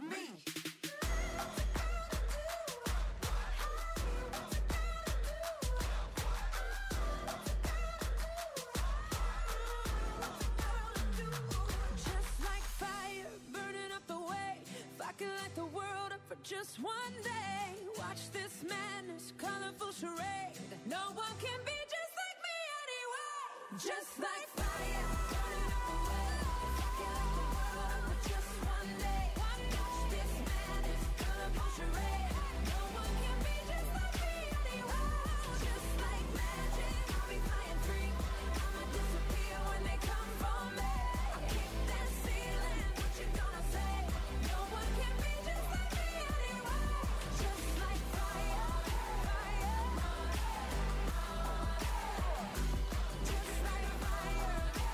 me. Just like fire burning up the way, if I could light the world up for just one day, watch this madness, colorful charade. No one can be just like me anyway. Just like fire burning up the way, if I could light the world up for just one day, watch this madness, colorful charade. No one can be just like me anyway. Just like magic, I'll be flying free. I'ma disappear when they come for me. I kick that ceiling, what you gonna say? No one can be just like me anyway. Just like fire, fire. Just like fire.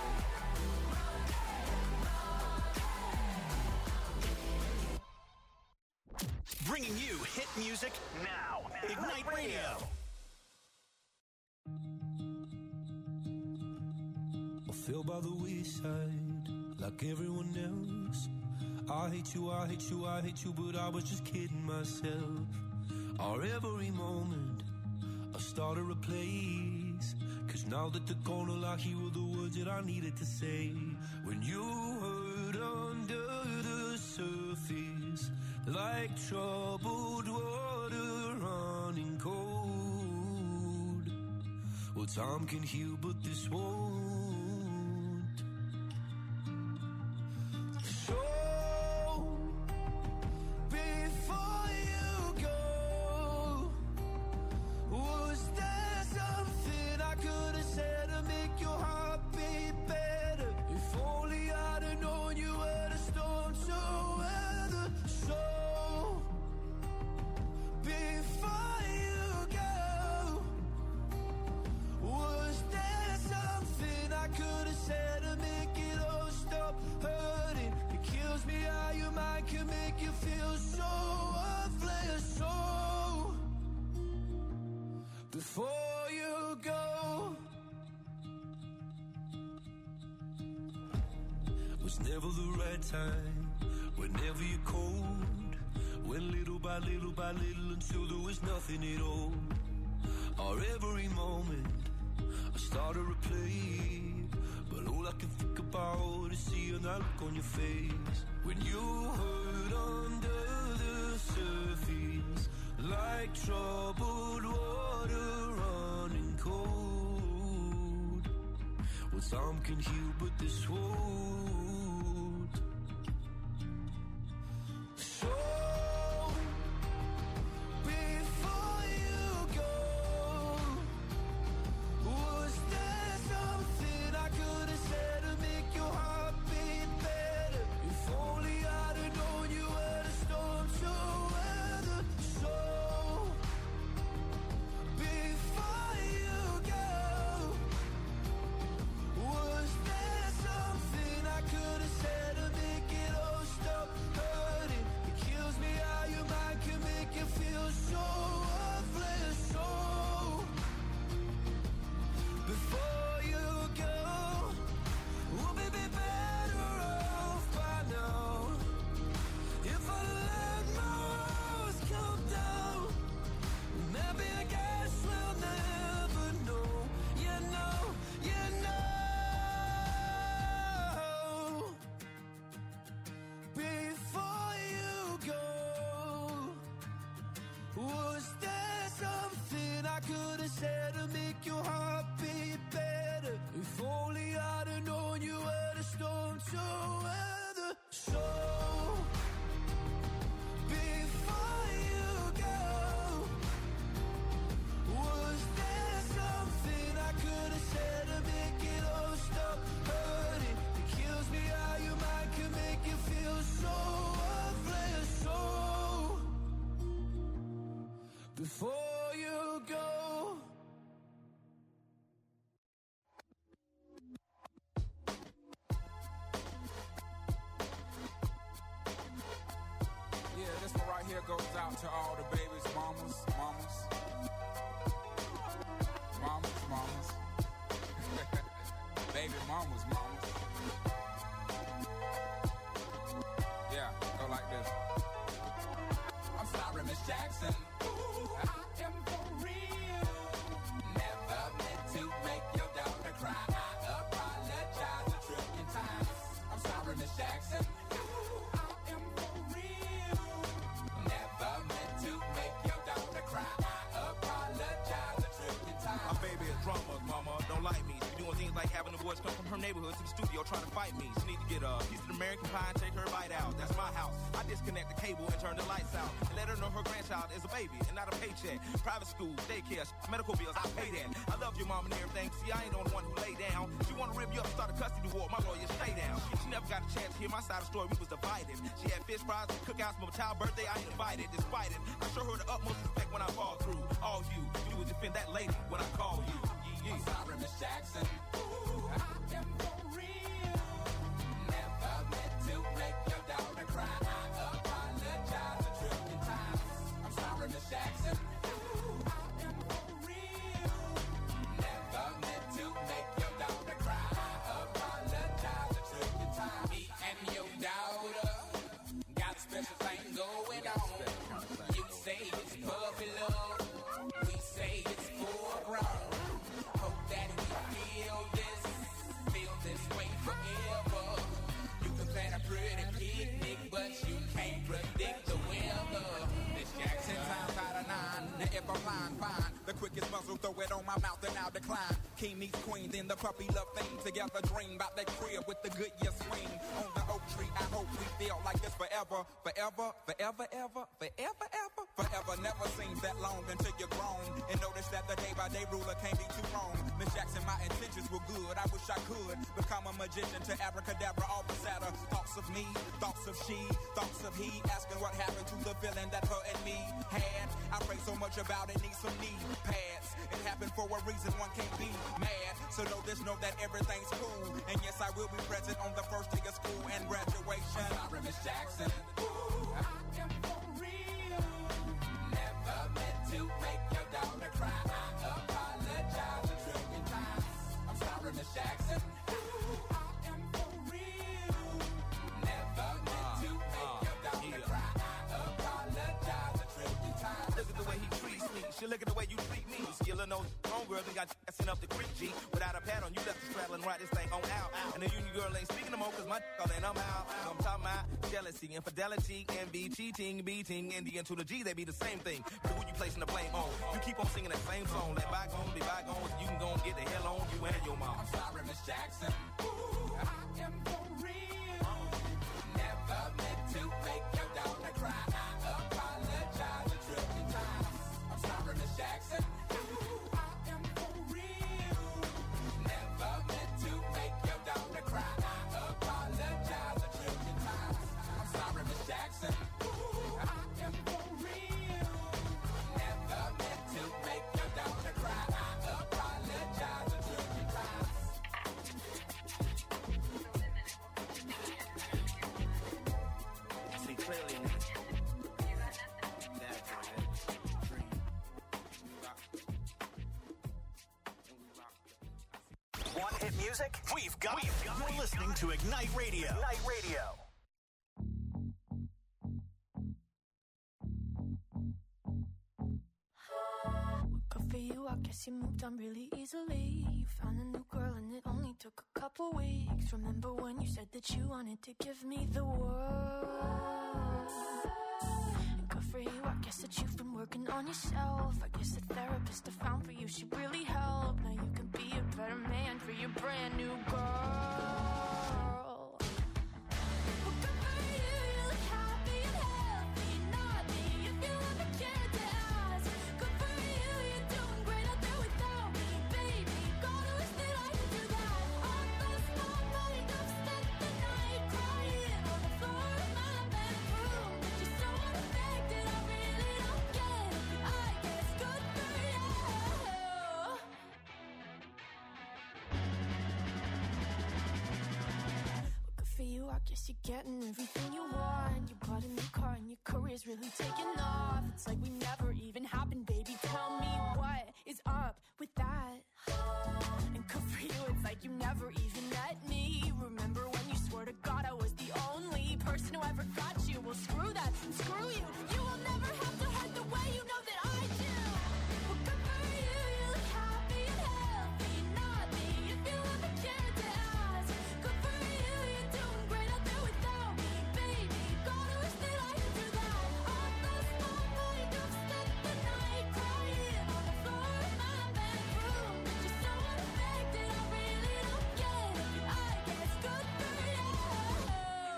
Bringing you hit music now. Ignite Radio. I fell by the wayside like everyone else. I hate you, I hate you, I hate you, but I was just kidding myself. Our every moment I started a place, 'cause now that they're gone, all I hear were the words that I needed to say. When you hurt under the surface, like troubled water running cold. Well, time can heal, but this won't. So, before you go, was there something I could have said to make your heart beat better? If only I'd have known you were the storm to weather. So, before you go, was there something I could have said to make it all stop hurting? It kills me how your mind can make you feel so worthless. So, before you go, was never the right time, whenever you're cold. Went little by little by little until there was nothing at all. Our every moment I started to play, but all I can think about is seeing that look on your face. When you hurt under the surface, like troubled water running cold. Well, time can heal, but this won't. So, before you go, was there something I could have said to make your heart beat better? If only I'd have known you were the storm to weather. So, before you go, was there something I could have said to make it all stop hurting? It kills me how your mind can make you feel so worthless. So, before you go, we'll be better off by now. If I let my walls come down, maybe I guess we'll never know. You know, you know. Before you go, was there something I could have said to make your heart beat better? If only I'd have known you were the storm to weather. So, before you go, was there something I could have said to make it all stop hurting? It kills me how your mind can make you feel so worthless. So, before you go. Yeah, this one right here goes out to all the babies, mamas. Baby mamas. Yeah, go like this. American pie and take her bite out. That's my house. I disconnect the cable and turn the lights out. And let her know her grandchild is a baby and not a paycheck. Private school, daycare, medical bills, I pay that. I love your mom and everything. See, I ain't the only one who lay down. She wanna rip you up, start a custody war. My lawyer, stay down. She never got a chance to hear my side of the story. We was divided. She had fish fries and cookouts for my child's birthday. I ain't invited. Despite it, I show her the utmost respect when I fall through. All you do is defend that lady when I call you. I'm sorry, Miss Jackson. Ooh, I am for real. Never meant to make your daughter cry. I apologize a trillion times. I'm sorry, Miss Jackson. Ooh, I am for real. Never meant to make your daughter cry. I apologize a trillion times. Me and your daughter got a special thing going on. You say it's puppy love. We say it's foreground. Hope that we feel this way forever. You can plan a pretty picnic, but you can't predict the weather. Miss Jackson, times out of 9. Now if I'm lying, fine. The quickest muzzle, throw it on my mouth and I'll decline. King meets queen, then the puppy love thing. Together dream about that crib with the good year swing. On the oak tree, I hope we feel like this forever. Forever, forever, ever, forever, ever. Forever never seems that long until you're grown. And notice that the day-by-day ruler can't be too wrong. Miss Jackson, my intentions were good. I wish I could become a magician to abracadabra, all the sadder. Thoughts of me, thoughts of she, thoughts of he. Asking what happened to the feeling that her and me had. I pray so much about it, need some knee pads. It happened for a reason, one can't be mad. So know this, know that everything's cool. And yes, I will be present on the first day of school and graduation. I'm sorry, Miss Jackson. Ooh, I am for real. Never meant to make your daughter cry. I apologize a trillion times. I'm sorry, Miss Jackson. Ooh, I am for real. Never meant to make your daughter cry. I apologize a trillion times. Look at the way he treats me. She look at the way you treat me. Skillin' those homegirls and got sent up the creek, G. Without a pad on, you left the straddle and ride this thing on out. And the union girl ain't speaking no more, cause my all and I'm out. So I'm talking about jealousy, infidelity, envy, cheating, beating, and the N to the G, they be the same thing. But who you placing the blame on? You keep on singing that same song. Let bygones be bygones. You can go and get the hell on you and your mom. I'm sorry, Miss Jackson. Ooh, I am for real. Never meant to make your daughter cry. I apologize a trillion times. I'm sorry, Miss Jackson. Ooh, I am for real. Never meant to make your daughter cry. I apologize a trillion times. I'm sorry, Miss Jackson. Ooh, I am for real. Never meant to make your daughter cry. I apologize a trillion times. See clearly, that's it. Want hit music? We've got it. You're listening to Ignite Radio. Ignite Radio. Good for you, I guess you moved on really easily. You found a new girl and it only took a couple weeks. Remember when you said that you wanted to give me the world? And good for you, I guess that you've been working on yourself. I guess the therapist I found for you should really help. Now you can be a better man for your brand new girl. Well, good for you, you look happy and healthy. Not me, if you ever cared to ask. Good for you, you're doing great out there without me, baby. God, I wish that I could do that. I lost my mind, I've spent the night crying on the floor of my bedroom. You're so unaffected, I really don't get it. I guess good for you. Good for you, I guess you're getting everything you want. You bought a new car and your career's really taking off. It's like we never even happened, baby. Tell me what is up with that? And good for you, it's like you never even met me. Remember when you swore to God I was the only person who ever got you? Well, screw that, screw you. You will never have to hurt the way you know that I do. Well, good for you, you look happy and healthy. Not me, if you ever cared to ask. Good for you, you're doing great out there without me, baby. God, I wish that I could do that. I lost my mind, I've spent the night crying on the floor of my bedroom. You're so unaffected, I really don't get it. I guess good for you.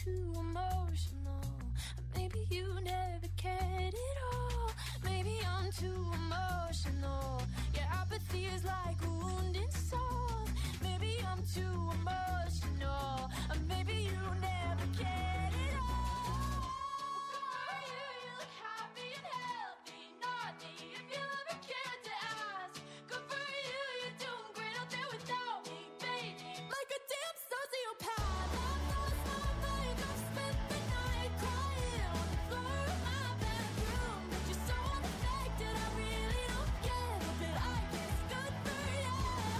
too emotional. Maybe you never cared at all. Maybe I'm too emotional. Your apathy is like a wounded soul. Maybe I'm too emotional. Or maybe you never cared at all. For you, you look happy and healthy. Not me, if you ever cared to ask. Good for you, you're doing great out there without me, baby. Like a damn sociopath. Last night I spent the night crying on the floor of my bedroom. But you're so unaffected, I really don't get it. But I guess good for you.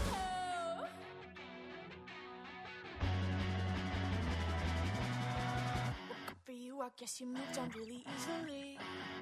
Good for you, I guess you moved on really easily.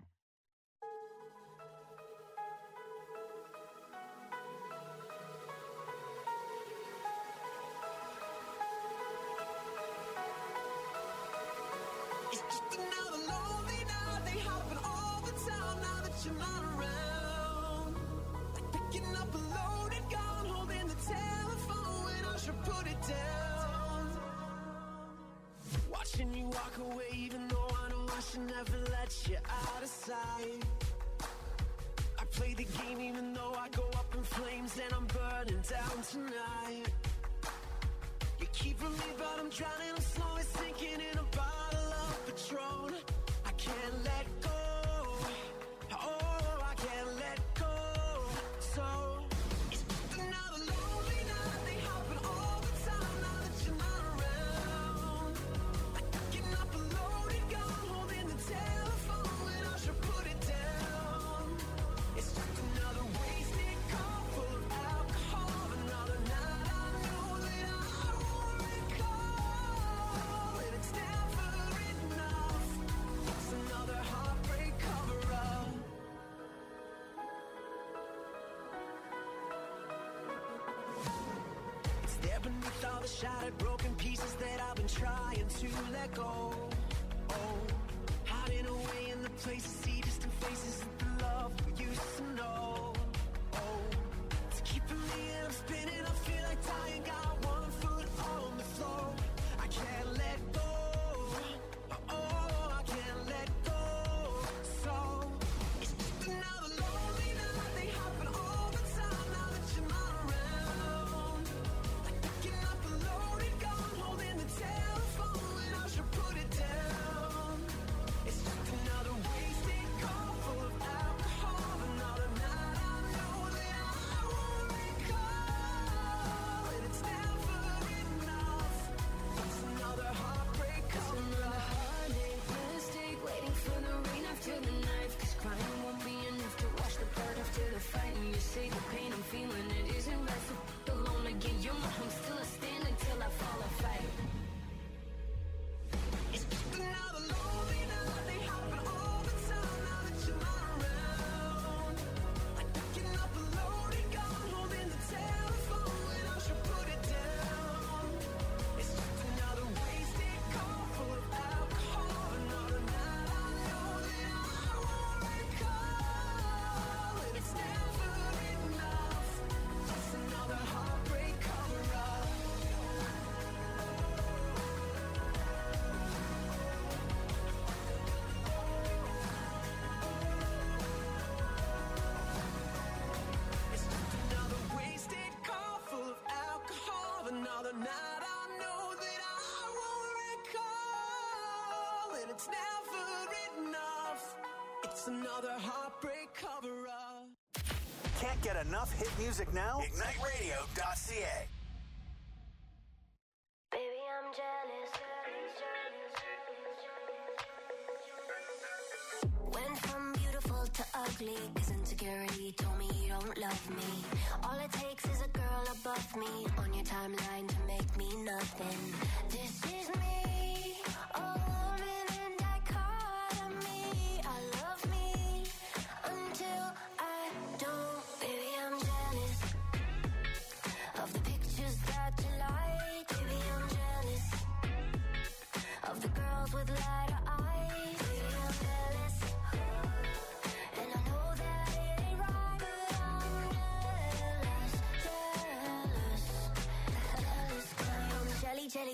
It's just another lonely night. They happen all the time now that you're not around. Like picking up a loaded gun, holding the telephone when I should put it down. Watching you walk away, even though I know I should never let you out of sight. I play the game even though I go up in flames and I'm burning down tonight. You keep from me, but I'm drowning. I'm slowly sinking in a bottle of Patron. I can't let go. Oh, I can't let go. So it's just another lonely night. They happen all the time now that you're not around. Like picking up a loaded gun, holding the telephone when I should put it down. It's just another wasted cup full of alcohol. Another night I know that I won't recall. And it's never enough. It's another heartbreak cover-up. It's there beneath all the shattered, broken pieces that I've been trying to let go. Oh, hiding away in the places, see distant faces of the love we used to know. Oh, it's keeping me and I'm spinning. I feel like dying, got one foot on the floor. I can't let go. Oh, I can't let go. So it's just another lonely night. They happen all the time now that you're not around. Like picking up a loaded gun, holding the telephone when I should put it down. It's just another wasted cup full of alcohol. Another night I know that I won't recall. And it's never enough. It's another heartbreak cover-up. Mistake, waiting for the rain after the knife. Cause crying won't be enough to wash the blood after the fight. And you say the pain I'm feeling, it isn't right. So alone again, you're my home, still a stand until I fall or fight. It's just another lonely night. They happen all the time now that you're not around. Like picking up a loaded gun, holding the telephone when I should put it down. It's just another wasted cup full of alcohol. Another night I know that I won't recall. And it's never enough. It's another heartbreak cover-up. It's just another wasted cup full of alcohol. Another night I know that I won't recall. And it's never enough. It's another heartbreak cover-up. Can't get enough hit music now? IgniteRadio.ca. Baby, I'm jealous. Went from beautiful to ugly, 'cause insecurity told me you don't love me. All it takes is a girl above me on your timeline to make me nothing. This is me, all in a dichotomy. I love me until I don't. Baby, I'm jealous of the pictures that you like. Baby, I'm jealous of the girls with lighter eyes. Baby, I'm jealous, and I know that it ain't right, but I'm jealous, jealous, jealous. 'Cause I'm jelly, jelly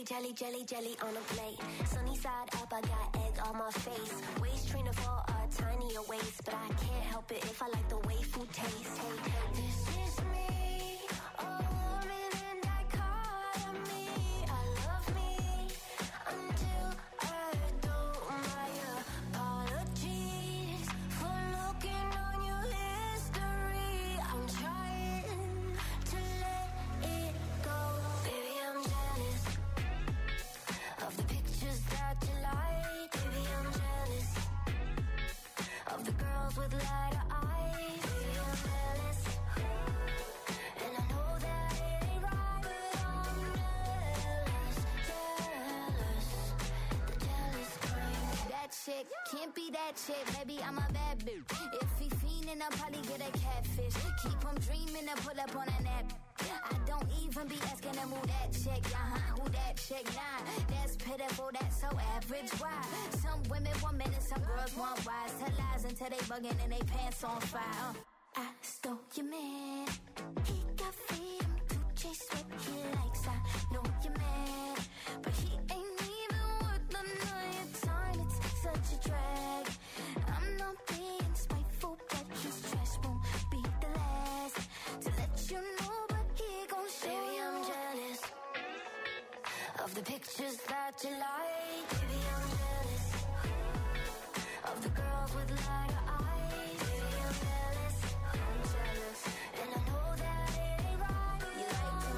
jelly, jelly, jelly on a plate. Sunny side up, I got egg on my face. Waist trainer for a tinier waist, but I can't help it if I like the way food tastes. Hey, this is me, a woman in dichotomy. I love me until I don't. My apologies for looking on your history. I'm trying to let it go. Baby, I'm jealous of the pictures that you like. Baby, I'm jealous of the girls with lighter eyes. Baby, I'm jealous, and I know that it ain't right, but I'm jealous, jealous, the jealous kind. That chick can't be that chick, baby, I'm a bad bitch. If he fiendin', I'll probably get a catfish. Keep him dreamin' to pull up on a nap. I don't even be asking him who that chick, who that chick, nah. That's pitiful, that's so average, why? Some women want men and some girls want wise. Tell lies until they buggin' and they pants on fire. I stole your man. He got freedom to chase what he likes. I know you're mad, but he ain't even worth the night time. It's such a drag. I'm not being spiteful, but his trash won't be the last to let you know. But he gon' show. Baby, I'm jealous of the pictures that you like. Baby, I'm jealous of the girls with lighter eyes. Baby, I'm jealous, and I know that it ain't right. You like them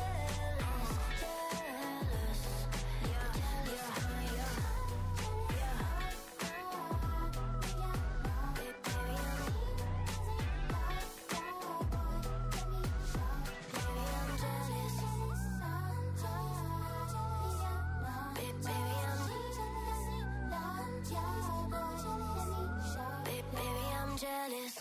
jealous, yeah, jealous, yeah. Baby, I'm jealous. Baby, I'm jealous.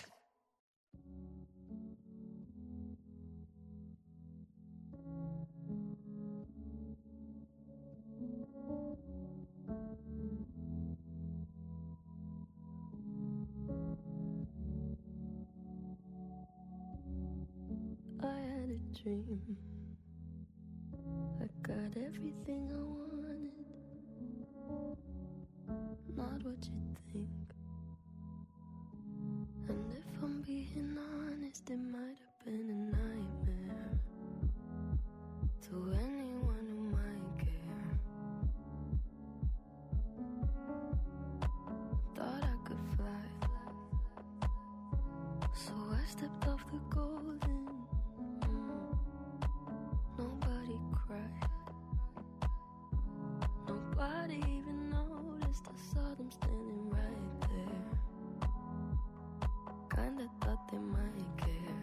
I had a dream. I got everything I wanted. Not what you think. And if I'm being honest, it might have been a nightmare to anyone who might care. Thought I could fly, so I stepped off the golden. Nobody cried. Nobody even noticed. I saw them standing right there. Kinda thought they might care.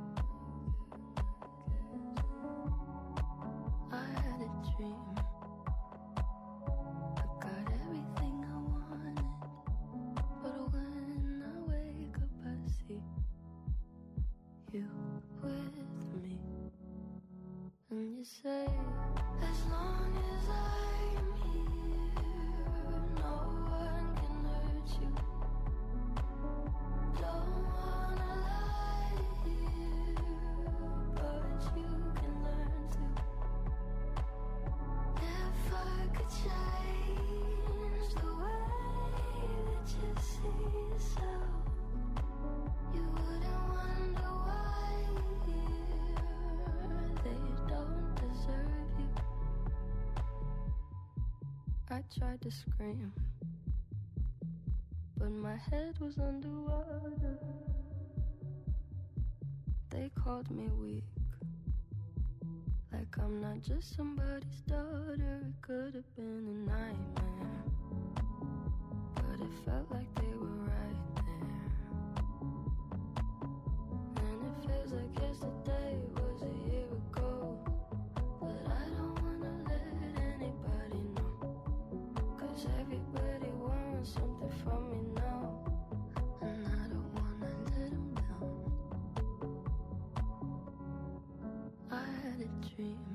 I had a dream. I got everything I wanted. But when I wake up, I see you with me. And you say, as long as I'm here, no one can hurt you. Don't wanna lie here, but you can learn to. If I could change the way that you see yourself, you wouldn't wonder why they don't deserve you. I tried to scream, but my head was underwater. They called me weak, like I'm not just somebody's daughter. It could have been a nightmare, but it felt like they were right there. And it feels like yesterday was a year ago, but I don't wanna let anybody know, 'cause everybody wants something from me now, and I don't wanna let them down. I had a dream.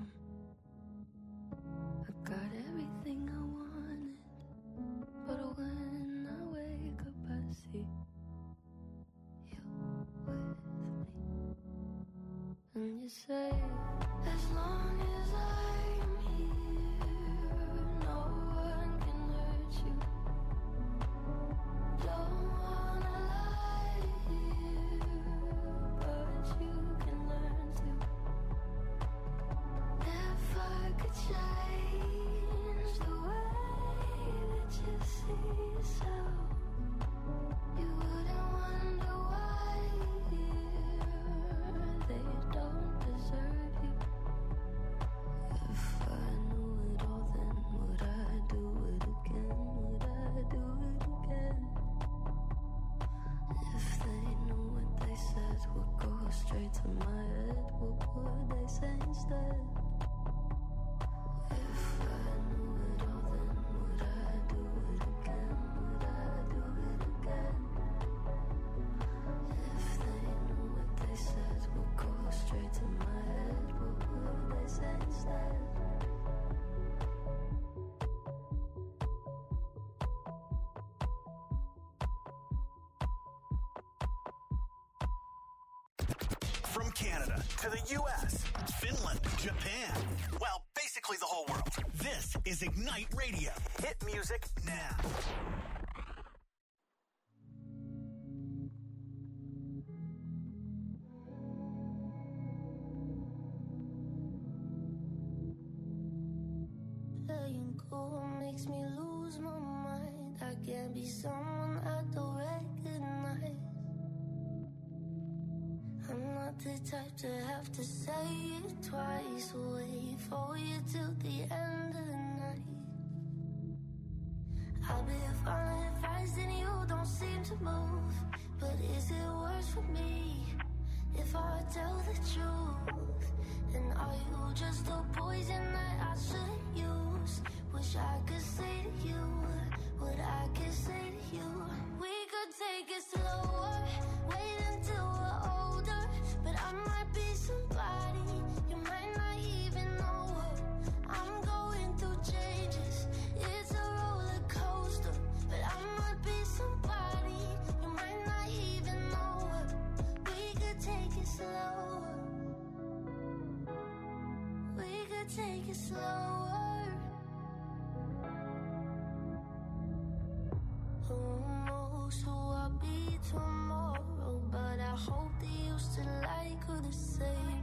I got everything I wanted, but when I wake up, I see you with me. And you say, as long as I'm here, so you wouldn't wonder why they don't deserve you. If I knew it all, then would I do it again? Would I do it again? If they knew what they said would go straight to my head, what would they say instead? If I knew it all, then would I do it again? Would I do it again? If they knew what they said would go straight to my head, what would they say instead? From Canada to the U.S., Finland, Japan, well, basically the whole world. This is Ignite Radio. Hit music now. Playing cool makes me lose my mind. I can't be someone I don't recognize. I'm not the type to have to say it twice. Wait for you till the end of the night. I'll be following advice and you don't seem to move. But is it worse for me if I tell the truth? And are you just a poison that I shouldn't use? Wish I could say to you what I could say to you. We could take it slower, wait until we're older. But I might be somebody you might not even know her. I'm going through changes, it's a roller coaster. But I might be somebody you might not even know her. We could take it slower, we could take it slower. Who knows who I'll be tomorrow? But I hope that you still like her the same.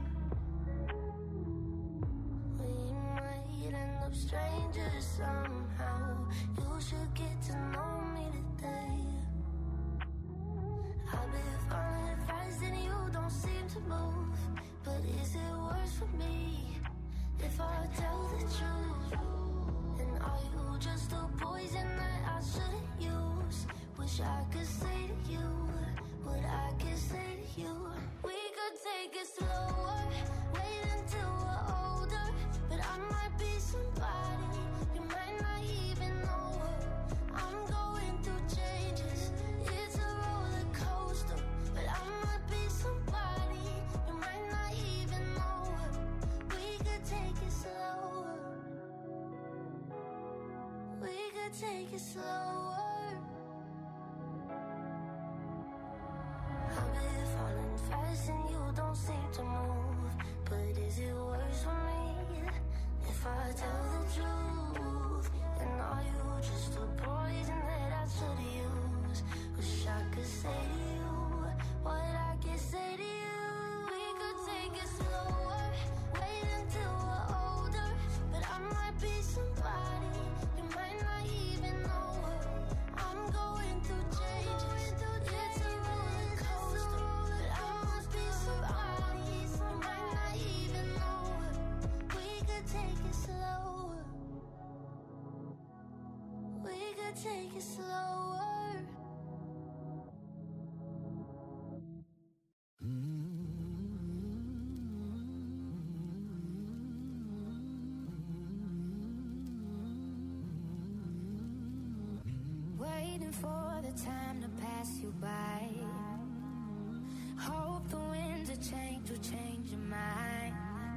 We might end up strangers somehow. You should get to know me today. I've been following advice and you don't seem to move. But is it worse for me if I tell the truth? And are you just a poison that I shouldn't use? Wish I could say to you what I could say to you. We could take it slower, wait until we're older. But I might be somebody you might not even know her. I'm going through changes, it's a roller coaster. But I might be somebody you might not even know her. We could take it slower, we could take it slower. I've been falling fast and you don't seem to move. But is it worse for me if I tell the truth? And are you just a poison that I should use? Wish I could say to you what I can say to you. We could take it slower, wait until we're older. But I might be somebody you might not even know her. I'm going through changes, it's a roller coaster. But I must be somebody you might not even know her. We could take it slower, we could take it slower. Waiting for the time to pass you by. Hope the winds of change will change your mind.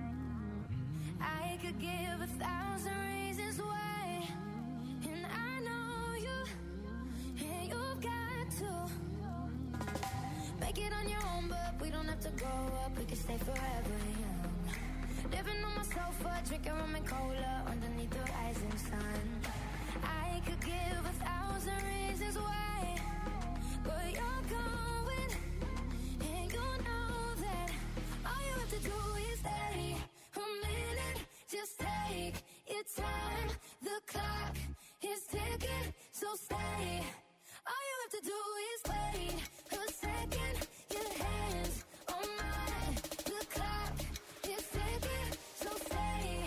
I could give 1,000 reasons why, and I know you, and you've got to make it on your own. But we don't have to grow up, we can stay forever young. Living on my sofa, drinking rum and cola underneath the rising sun. I could give 1,000 reasons why, but you're going, and you know that all you have to do is stay a minute. Just take your time, the clock is ticking, so So stay. All you have to do is wait a second. Your hands on mine. The clock is ticking. So stay.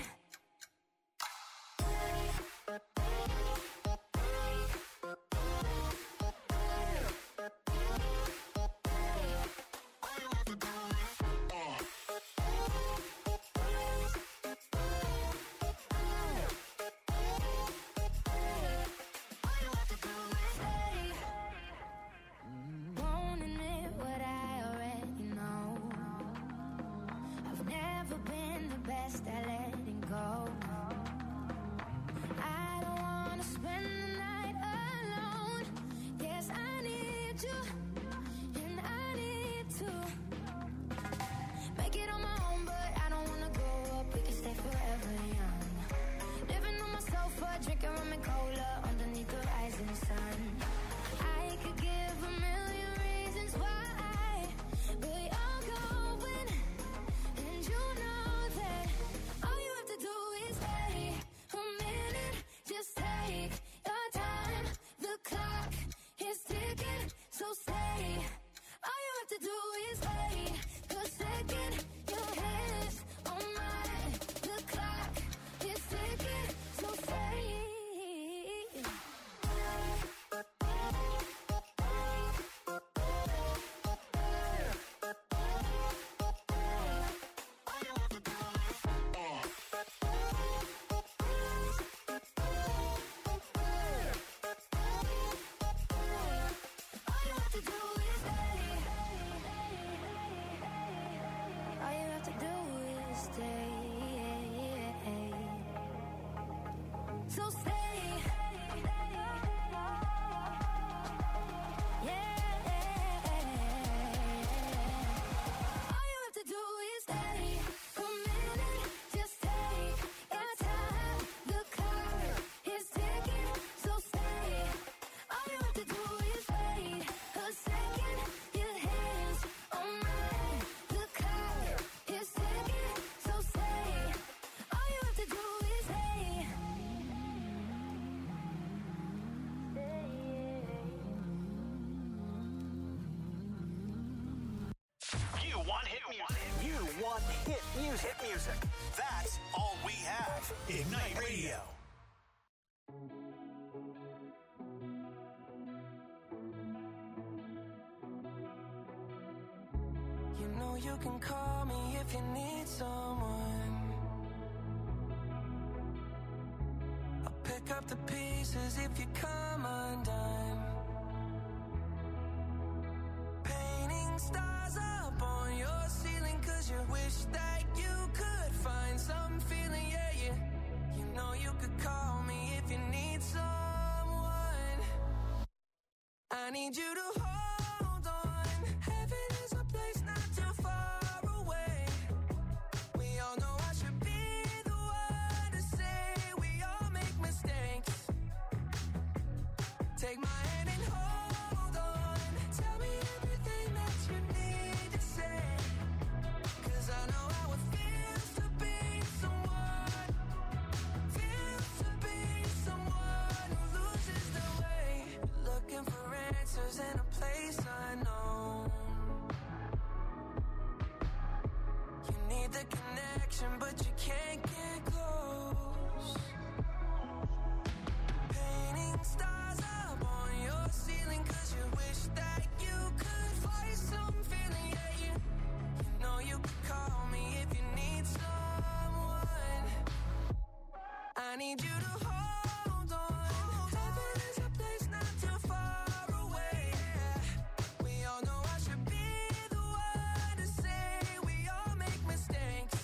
Won't admit what I already know. I've never been the best at letting go. I don't wanna spend the night alone. Yes, I need you, and I need to make it on my own, but I don't wanna grow up. We can stay forever young. Living on my sofa, drinking rum and cola underneath the rising sun. I could give a million reasons why, but you're going, and you know that all you have to do is wait a minute. Just take your time. The clock is ticking, so stay. All you have to do is wait a second. Your hands on mine. The clock is ticking, so stay. All you have to do is stay. All you have to do is stay. So stay. Yeah. All you have to do is stay. A minute, just take your time. The clock is ticking, so stay. All you have to do is wait a second. Your hands on mine. The clock is ticking, so stay. All you have to do is stay. You want hit music. You want hit music. Hit music. That's all we have. Ignite Radio. You know you can call me if you need someone. I'll pick up the pieces if you come undone. Painting stars up on your ceiling 'cause you wish that you could find some feeling, yeah. You know you could call me if you need someone. I need you to hold on. Heaven is a place not too far away. We all know I should be the one to say we all make mistakes. Take my hand and hold on. Tell me everything that you need to say. 'Cause I know how it feels to be someone. Feels to be someone who loses their way. Looking for answers in a place unknown. You need the connection, but you can't get close. Painting stars up on your ceiling 'cause you wish that you could find some feeling, yeah. You know you could call me if you need someone. I need you to hold on. Heaven is a place not too far away. We all know I should be the one to say we all make mistakes.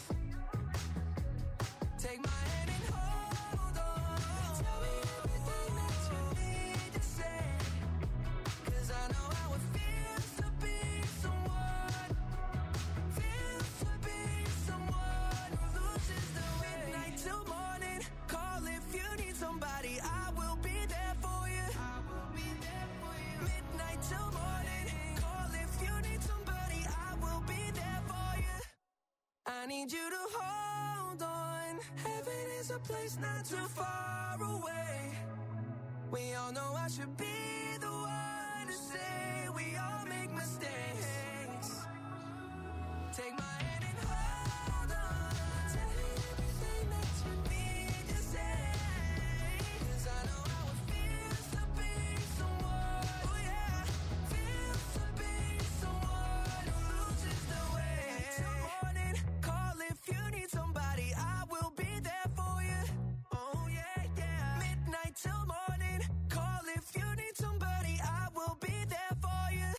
Take my hand and hold on. Tell me everything that you need to say. 'Cause I know how it feels to be someone. Feels to be someone who loses their way. Midnight till morning. Call if you need somebody. I will be there for you. I will be there for you. Midnight till morning. Call if you need somebody. I will be there for you. I need you to hold on. Heaven is a place not too far away. We all know I should be the one to say we all make mistakes. Take my hand and hold on. Tell me everything that you need to say. 'Cause I know how it feels to be someone. Oh yeah, feels to be someone who loses the way. Till morning, call if you need somebody. I will be there for you. Oh yeah, yeah. Midnight till morning, call if you need somebody. I will be there for you.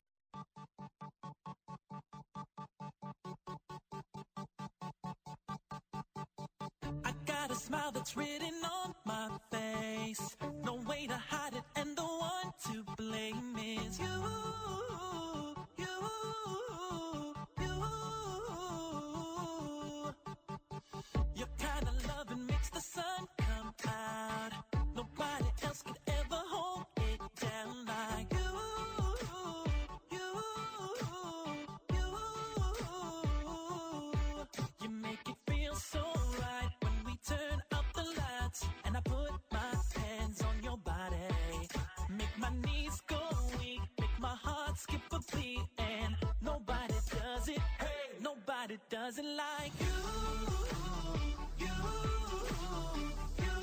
I got a smile that's written on my face. No way to hide it, and the one to blame is you. You, you. Your kind of loving makes the sun come out. Nobody else could ever hold it down like you. You, you. You make it feel so right when we turn up the lights and I put my hands on your body. Make my knees go weak, make my heart skip a beat, and nobody does it. Hey, nobody does it like you. You, you.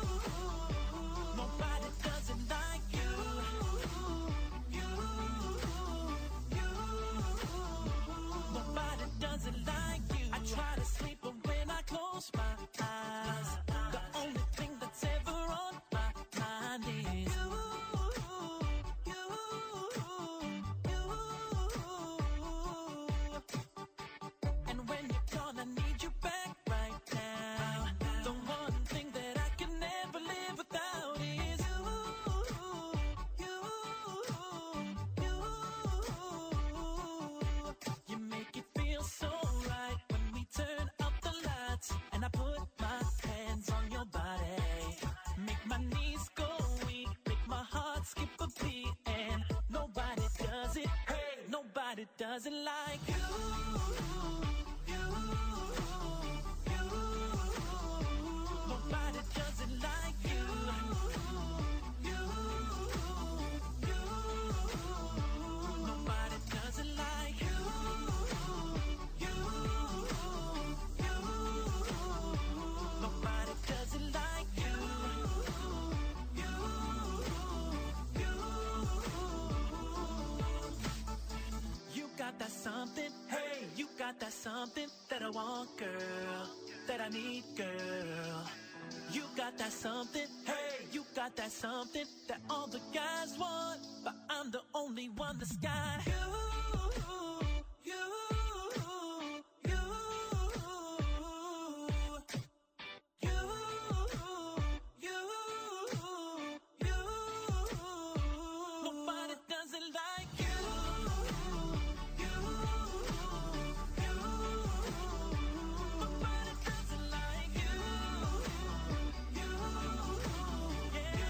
Nobody does it like you. You, you. Nobody does it like you. I try to sleep, but when I close my eyes, the only thing that's ever on my mind is you, you, you. And when you're gone, I need you back right now. The one thing that I can never live without is you, you, you. You make it feel so right when we turn up the lights and I put my hands on your body. Make my knees go weak, make my heart skip a beat, and nobody does it. Hey, nobody does it like you. You, you. Nobody does it like you. You, you. Nobody does it like you. You, you. Nobody does it like you. You, you. You got that something, hey, you got that something that I want, girl, that I need, girl. You got that something, hey, you got that something that all the guys want, but I'm the only one that's got you. You, you. You, you, you. Nobody does it like you. You, you. Nobody does it like you. You, yeah.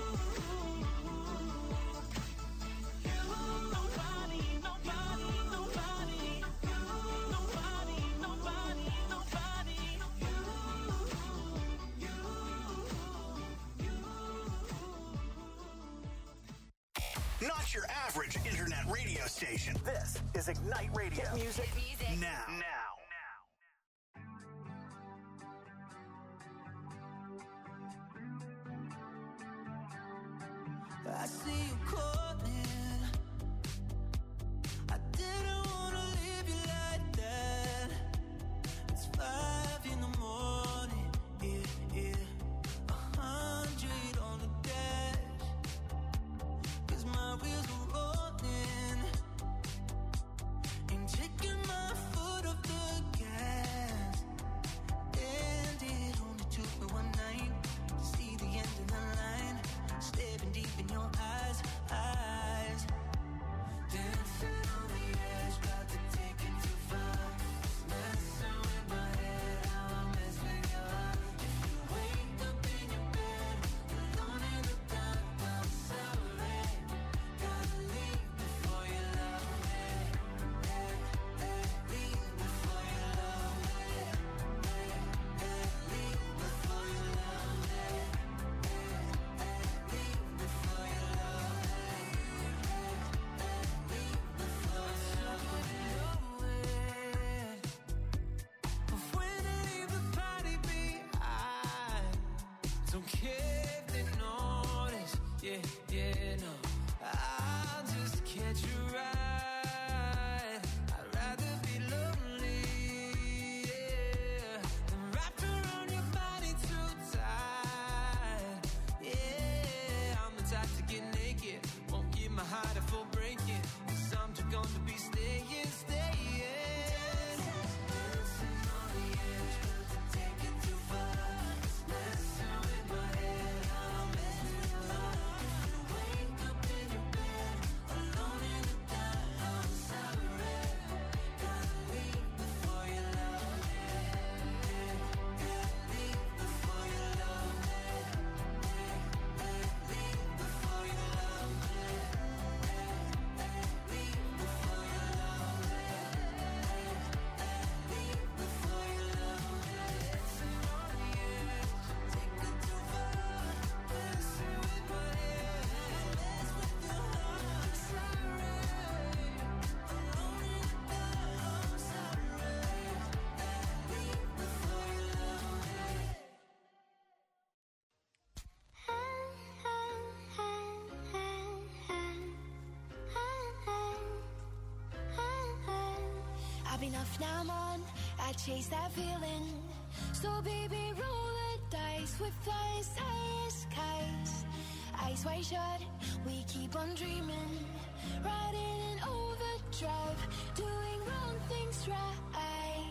Nobody, nobody, nobody. Nobody, nobody, nobody. Not your average internet radio station. This is Ignite Radio. Hit music now. I see you calling. I didn't wanna leave you like that. It's 5 in the morning, yeah. 100 on the dash. 'Cause my wheels are rolling. Ain't taking my foot off the gas. And it only took me one night to see the end of the line. Staring deep in your eyes, yeah, no. I'll just catch you right. I'd rather be lonely, yeah, than wrapped around your body too tight. Yeah, I'm the type to get naked, won't give my heart a full breaking, 'cause I'm too gone to be staying. Dancing on the edge, but take it too far. Messing with my head, I'm messing with your heart. You wake up in your bed, alone in the dark. I'm sorry, gotta leave before you love me. Gotta leave before you love me. Leave before you love me. Leave before you love me. Leave before you love me. Dancing on the edge, take it too far. Messing with my head, mess with your heart. Sorry, alone in the dark. I'm sorry. Leave before you love me. I've been off, now I'm on. I chase that feeling. So baby, roll the dice with flying skies. Eyes wide shut, we keep on dreaming. Riding in overdrive, doing wrong things right.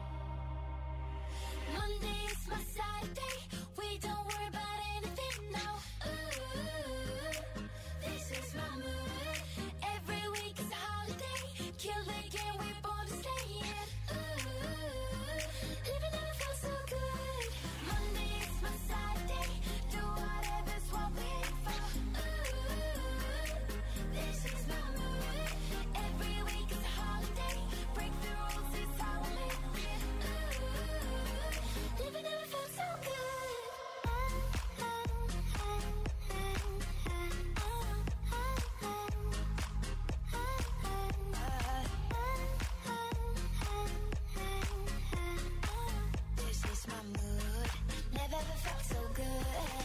Monday is my side day. We don't worry about anything now. Ooh, this is my mood. Every week is a holiday. Kill the game, we're born to stay in. Ooh, living never felt so good. Monday is my side day. Do whatever's what we aim for. Ooh, this is my mood. Every week is a holiday. Break the rules, it's how we live it. Ooh, living never felt so good. This is my mood. Never ever felt so good.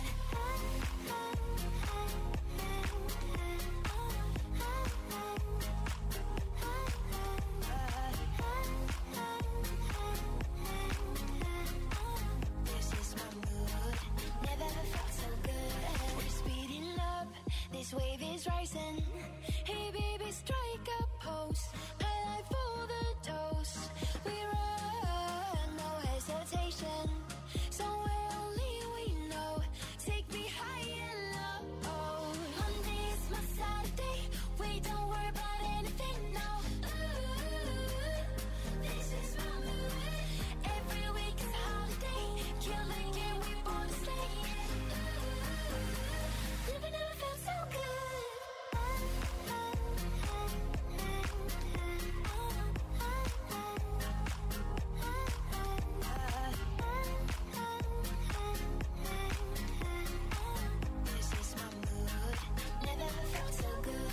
This is my mood. Never ever felt so good. We're speeding up. This wave is rising. Hey baby, strike a pose. Highlight for the dose. We run, no hesitation. Somewhere only we know. Take me high and low. Monday is my Saturday. We don't worry about anything now. Ooh, this is my mood. Every week is a holiday. Kill the game, we born to stay. Ooh, living never felt so good. This is my mood. Never ever felt so good.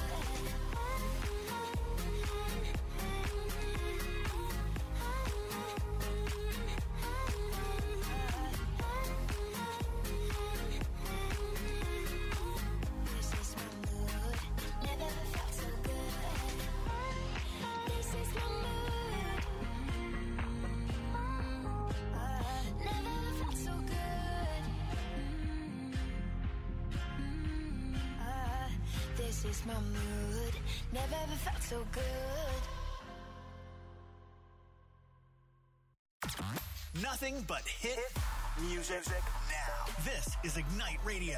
This is my mood. Never ever felt so good. This is my mood. Never ever felt so good. This is my mood. Never ever felt so good. Nothing but hit music now. This is Ignite Radio.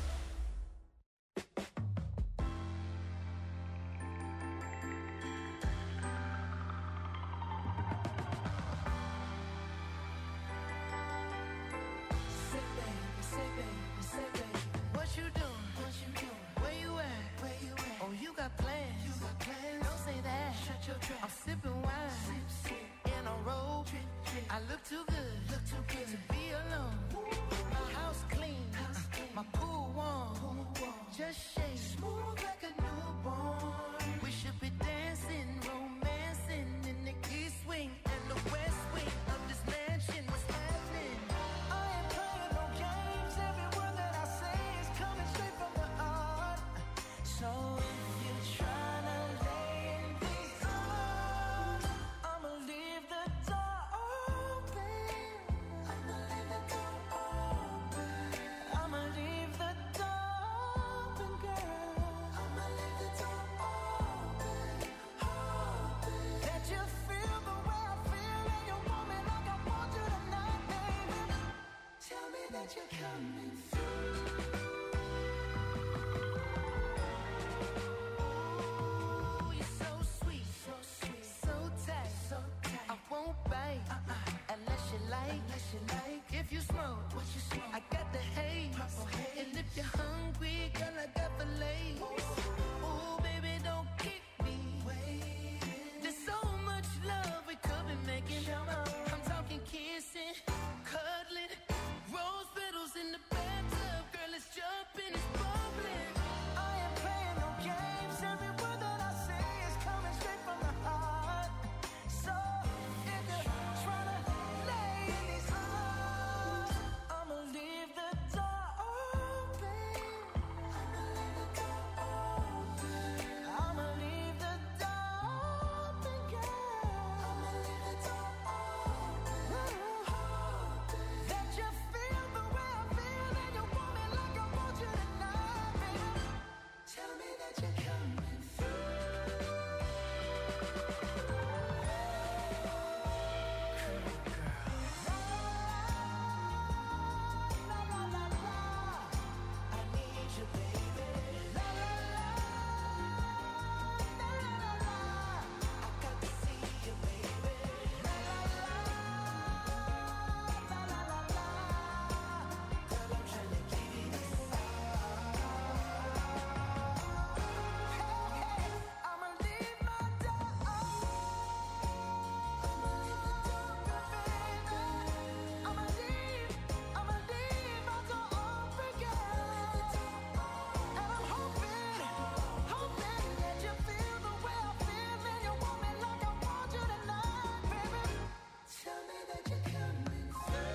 What you doing? Where you at? Oh, you got plans. Don't say that. Shut your trap. I'm sipping wine. In a robe. I look too good to be alone. My house clean. My pool warm. Just shake. Smooth like a newborn. We should be dancing, romancing in the east wing and the west wing of this mansion. What's happening? I ain't playing no games. Every word that I say is coming straight from the heart. you're coming through. You're so sweet, so tight, I won't bite unless you like. If you smoke, I got the haze. And if you're hungry, girl, I got fillets. Ooh, baby, don't keep me waiting. There's so much love we could be making. I'm talking kissing, cuddling, rose petals in the bathtub. Girl, let's jump in, it's bubbling. I ain't playing no games. Every word that I say is coming straight from the heart. So if you're trying to lay in these arms, I'ma leave the door open. I'ma leave the door open, girl. That you feel the way I feel and you want me like I want you tonight, baby. Tell me that you're coming through. I need you, baby. La la la, I got to see you, baby. La la la, girl, I'm trying to give you this I'ma leave my door open. I'ma leave my door open, girl. And I'm hoping that you feel the way I feel, and you want me like I want you tonight, baby. Tell me that you're coming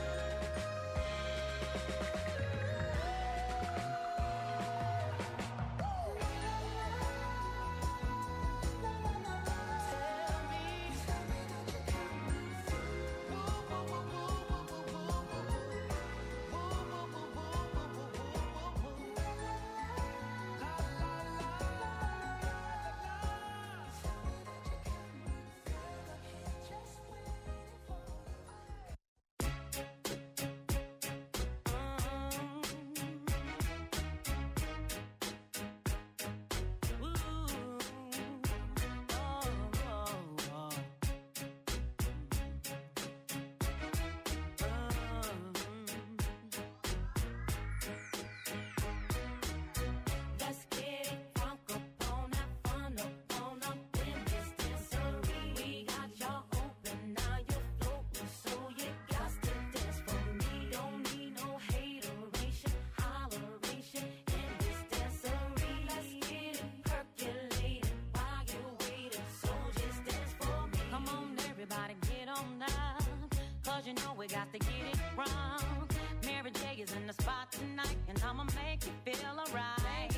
Let's get it crunk up on that fun up in this dancery. We got y'all open, now you're floating, so you got to dance for me. Don't need no hateration, holleration in this dancery. Let's get it percolated while you're waiting, so just dance for me. Come on, everybody, get on up, 'cause you know we got to get it wrong. Mary J is in the spot tonight, and I'ma make you feel alright.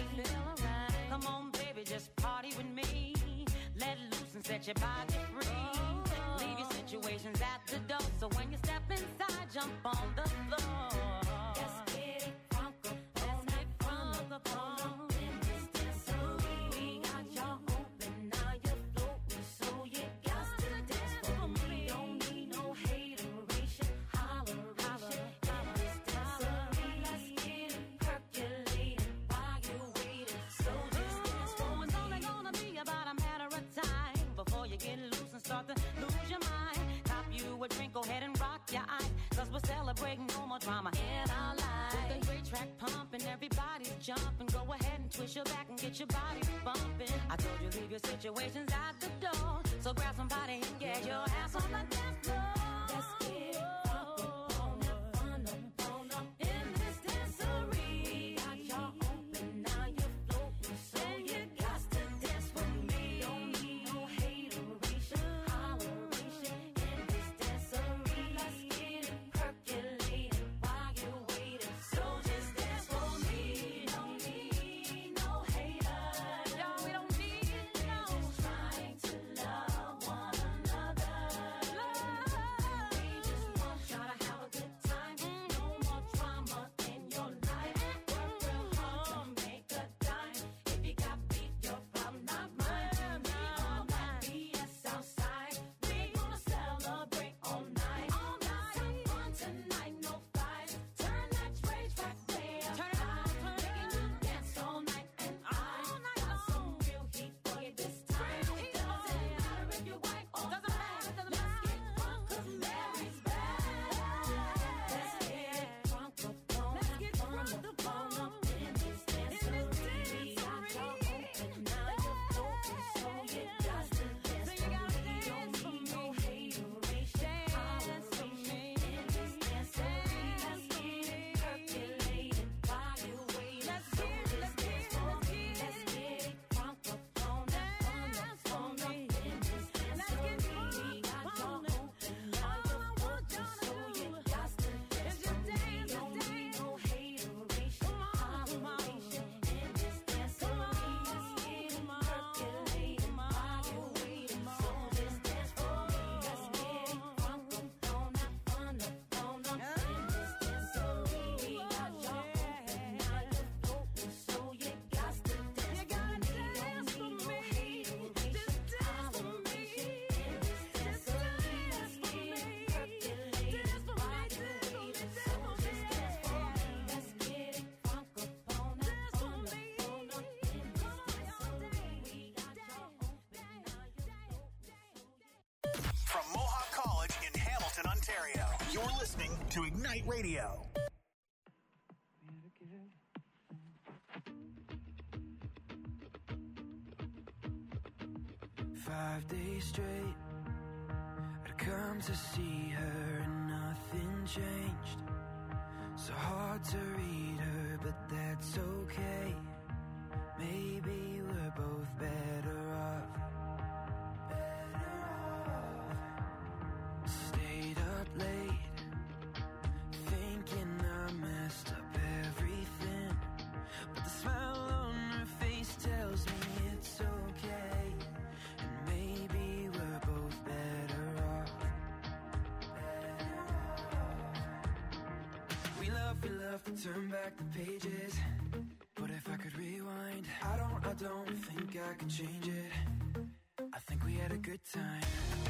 Come on, baby, just party with me. Let loose and set your body free. Leave your situations at the door, so when you step inside, jump on the floor. Let's get it crunk up on in this dancery. We got y'all open, now you're floating, so you got to dance for me. Don't need no hateration, holleration in this dancery. Let's get it percolated while you're waiting, so just dance for me. It's only gonna be about a matter of time before you get loose and start to lose your mind. Cop you a drink, go ahead and rock your eyes, 'cause we're celebrating no more drama in our lives. With the great track pumping, everybody's jumping. Go ahead and twist your back and get your body bumping. I told you leave your situations at the door, so grab somebody and get your ass on the dance floor. Let's get it crunk up on that fun up in this dancery. We got y'all open, now you're floating, so you got to dance with me. Don't need no hateration, holleration in this dancery. Let's get it percolated while you're waiting, so just dance for me. Don't need no haters. No, we don't need no. Just trying to love one another. listening to Ignite Radio. Five days straight, I'd come to see her and nothing changed. So hard to read her, but that's okay. Maybe we're both better off. Stayed up late, thinking I messed up everything. But the smile on her face tells me it's okay. And maybe we're both better off. We love to turn back the pages. But if I could rewind, I don't think I could change it. I think we had a good time.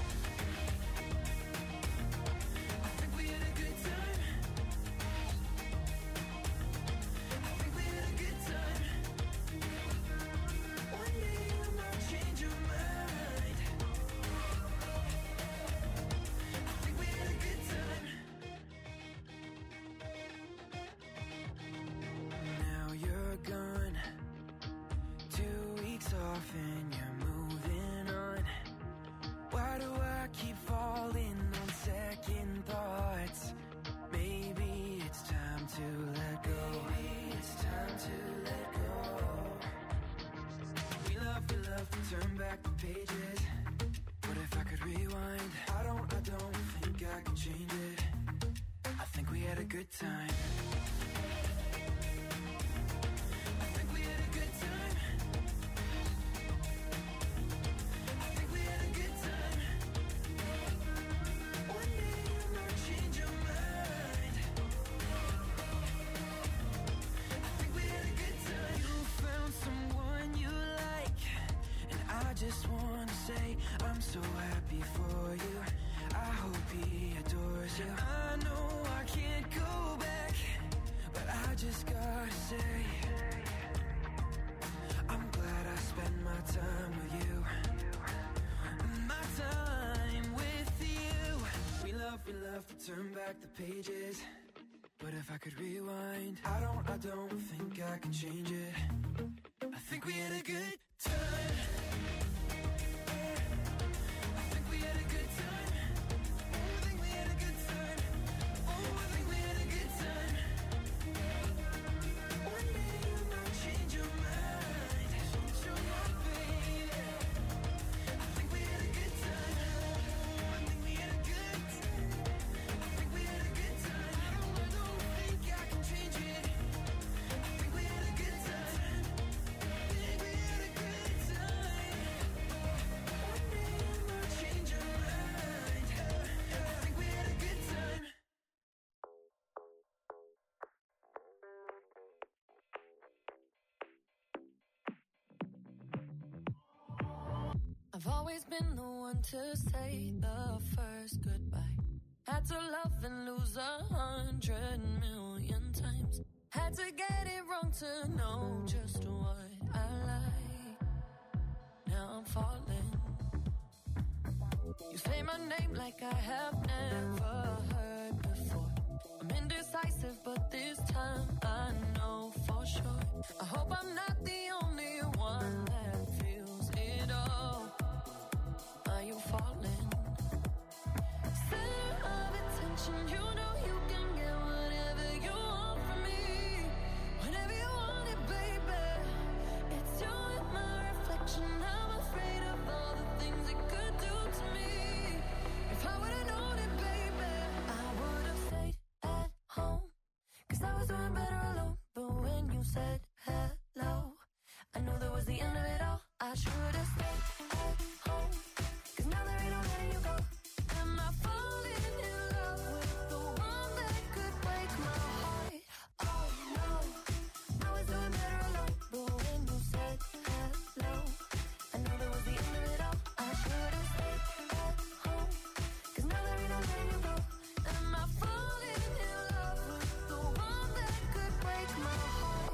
I think we had a good time. I think we had a good time. One day you might change your mind. I think we had a good time. Now you're gone, 2 weeks off and you're moving on. Why do I keep falling on second thoughts? Maybe it's time to let go. Maybe it's time to let go. We love to turn back the pages. But if I could rewind, I don't think I could change it. I think we had a good time. I think we had a good time. I think we had a good time. One day you might change your mind. I think we had a good time. You found someone you like, and I just wanna say I'm so happy for you. I hope he adores you. I know I can't go back, but I just gotta say I'm glad I spent my time with you. My time with you. We love to turn back the pages. But if I could rewind, I don't think I can change it. I think we had a good time. I think we had a good time. Oh, I think we had a good time. Oh, I think we had a good time. One day you might change your mind. Change your mind, baby. I think we had a good time. I think we had a good time. I think we had a good time. I don't think I can change it. I think we had a good time. I think we had a good time. One day you might change your mind. I think we had a good time. I've always been the one to say the first goodbye. Had to love and lose 100 million times. Had to get it wrong to know just what I like. Now I'm falling. You say my name like I have never heard before. I'm indecisive, but this time I know for sure. I hope I'm not the only one that feels it all. Are you falling? Center of attention, you know you can get whatever you want from me. Whenever you want it, baby. It's you and my reflection. I'm afraid of all the things it could do to me. If I would've known it, baby, I would've stayed at home. 'Cause I was doing better alone. But when you said hello, I knew that was the end of it all. I should've stayed at home. 'Cause now there ain't no letting you go. Am I falling in love with the one that could break my heart? Oh no, I was doing better alone. But when you said hello, I knew that was the end of it all. I should've stayed at home. 'Cause now there ain't no letting you go. Am I falling in love with the one that could break my heart?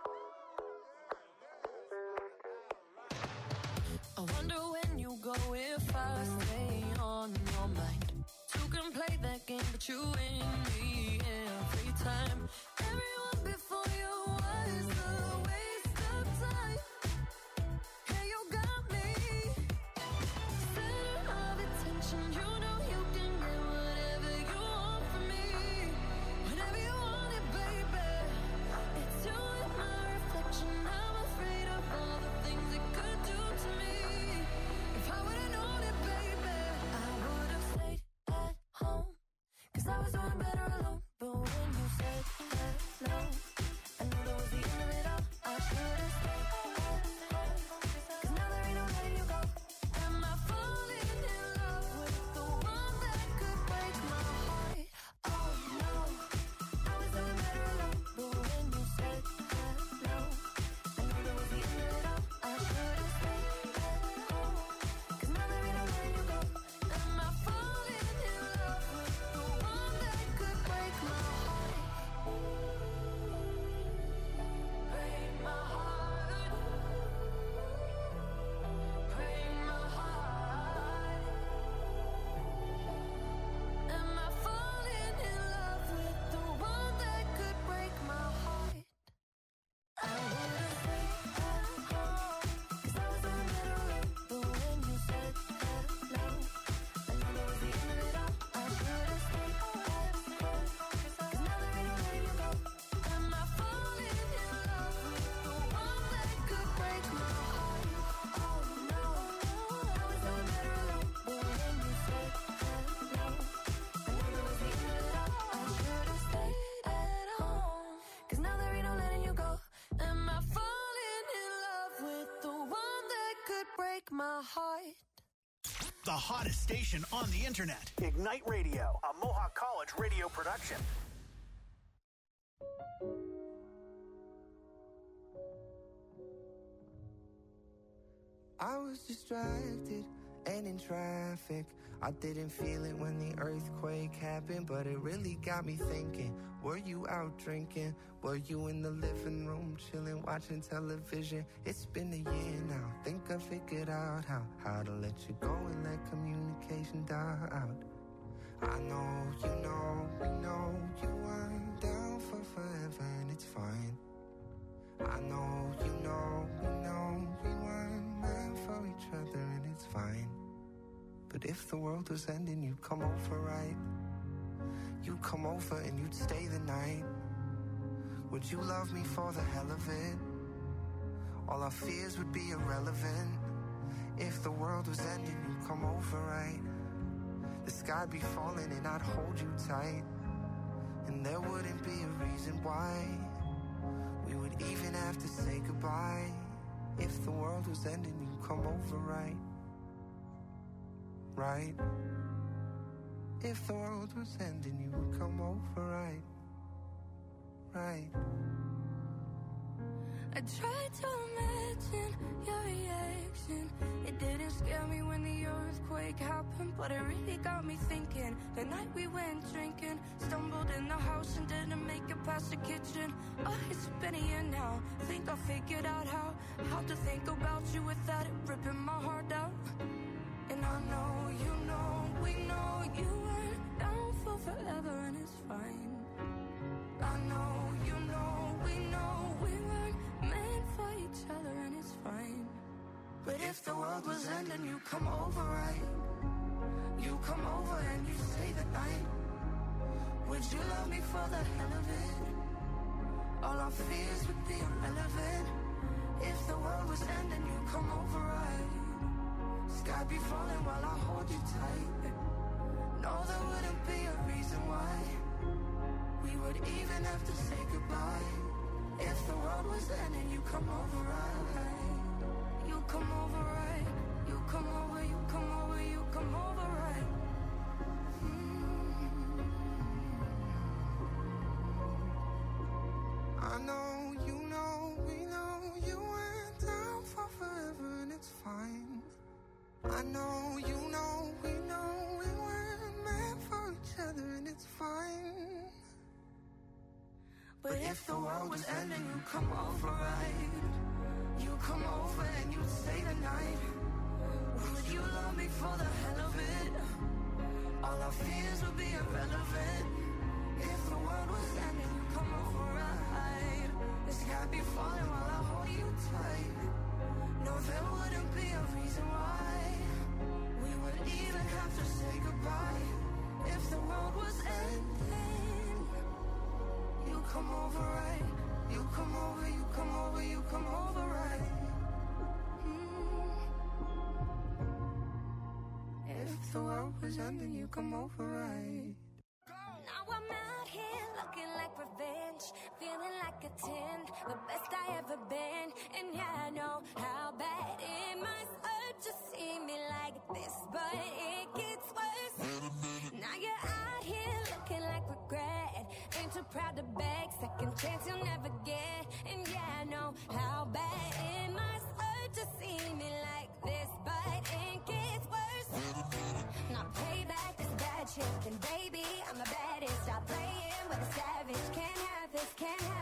I wonder when you go if I stay on your mind. Two can play that game but you and me every time. Everyone before you was a waste of time. Hey, you got me center of attention. You know you can get whatever you want from me, whenever you want it, baby. It's you and my reflection. I'm afraid of all the things it could do to me. If I would've known it, baby, I would've stayed at home, 'cause I was doing better alone. But when you said hello, I knew that was the end of it all. I should've stayed at home, 'cause now there ain't no letting you go. Am I falling in love with the one that could break my heart? Oh no, I was doing better alone. But when you said hello, I knew that was the end of it all. I should've stayed at home, 'cause now there ain't no letting you go. Am I falling in love with the one that could break my heart? Break my heart. Break my heart. Am I falling in love with the one that could break my heart? I would've stayed at home, 'cause I was doing better alone. But when you said hello, I knew that was the end of it all. I should've stayed at home, 'cause now there ain't no letting you go. Am I falling in love with the one that could break my heart? Oh no, I was doing better alone. But when you said hello, I knew that was the end of it all. I should've stayed at home, 'cause now there ain't no letting you go. Am I falling in love with the one that could break my heart? The hottest station on the internet. Ignite Radio, a Mohawk College radio production. I was distracted and in traffic. I didn't feel it when the earthquake happened, but it really got me thinking. Were you out drinking? Were you in the living room chilling, watching television? It's been a year now. Think I figured out how to let you go and let communication die out. I know, you know, we know you weren't down for forever, and it's fine. I know, you know, we know we weren't meant for each other, and it's fine. But if the world was ending, you'd come over, right? You'd come over and you'd stay the night. Would you love me for the hell of it? All our fears would be irrelevant. If the world was ending, you'd come over, right? The sky'd be falling and I'd hold you tight, and there wouldn't be a reason why we would even have to say goodbye. If the world was ending, you'd come over, right? Right? If the world was ending, you would come over, right? Right? I tried to imagine your reaction. It didn't scare me when the earthquake happened, but it really got me thinking. The night we went drinking, stumbled in the house and didn't make it past the kitchen. Oh, it's been a year now. Think I figured out how to think about you without it ripping my heart out. And I know, you know, we know you weren't down for forever, and it's fine. I know, you know, we weren't meant for each other, and it's fine. But if the world was ending, you come over, right? You come over and you stay the night. Would you love me for the hell of it? All our fears would be irrelevant. If the world was ending, you come over, right? Sky be falling while I hold you tight. No, there wouldn't be a reason why we would even have to say goodbye. If the world was ending, you come over, right? You come over, right? You come over, you come over, you come over, right? I know, you know, we know you went down for forever, and it's fine. I know, you know, we weren't meant for each other, and it's fine. But if the world was ending, you come over, right? You come over and you stay the night. Would you love me for the hell of it? All our fears would be irrelevant. If the world was ending, you come over right. The sky be falling while I hold you tight. No, there wouldn't be a reason why we would even have to say goodbye. If the world was ending, you come over right. You come over, you come over, you come over right. If the world was ending, you come over right. Now I'm out here looking like revenge, feeling like a 10, the best I ever been. And yeah, I know how bad it must hurt to see me like this, but it gets worse. Now you're out here looking like regret, ain't too proud to beg, second chance you'll never get. And yeah, I know how bad it must hurt to see me like this, but it gets worse. Now payback is bad shit, and baby, I'm the baddest. Stop playing with a savage. Can't have this, can't have